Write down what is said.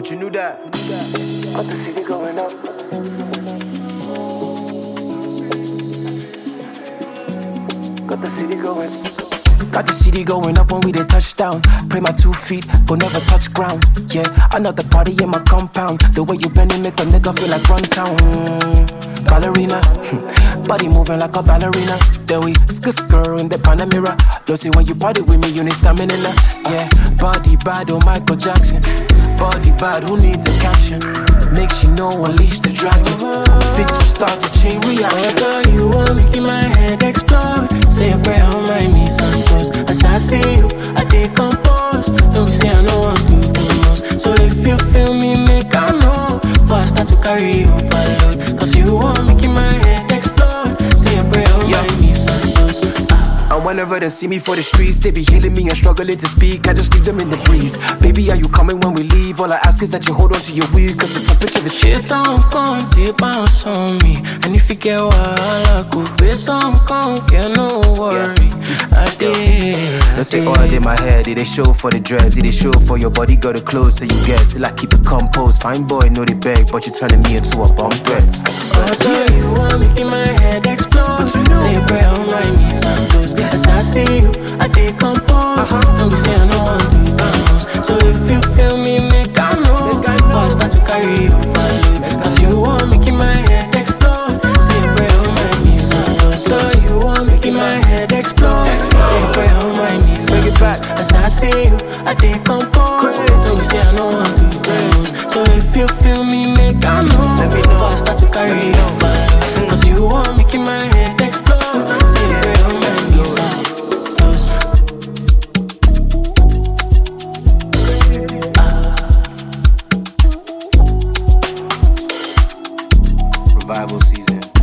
but you knew that. Got the city going up. Got the city going. Got the city going up when we did touchdown. Pray my 2 feet, but never touch ground. Yeah, another party in my compound. The way you bend it make a nigga feel like run town. Ballerina, body moving like a ballerina. Then we skr in the Panamera. Don't say when you party with me, you need stamina. Yeah, body bad, oh Michael Jackson. Body bad, who needs a caption? Make she know, unleash the dragon. Fit to start a chain reaction. Girl, you want making my head explode. Say a prayer on my knees and toes. As I see you, I decompose. Don't be say I know I'm doing the most. So if you feel me, make I know. Before I start to carry you forward. Cause you want making my head explode. Say a prayer on my knees and toes. And whenever they see me for the streets, they be hailing me and struggling to speak. I just leave them in the breeze. Baby, are you coming when we leave? All I ask is that you hold on to your wheel, cause the temperature is shit. Don't come, they bounce on me. And if you get wild, I could be some come, get no worry. I did. Don't say all in my head, it they show for the dress, it they show for your body, got the clothes, so you guess. Still I keep it composed, fine boy, know they beg, but you're turning me into a bomb threat. Girl, you want making my head explode. Say a prayer on my knees and toes. As I see you, I decompose. Don't be say I know I'm doing the most. So if you feel me, make I know. Before I start to carry you forward. Cause you want making my head explode. Say a prayer on my knees and toes. So you want making my head explode. Say a prayer on my knees and toes. As I see you, I decompose. Don't be say I know I'm doing the most. So if you feel me, make I know. Before I start to carry you forward. Cause you want making my head explode. Say a prayer on my knees and toes. Revival season.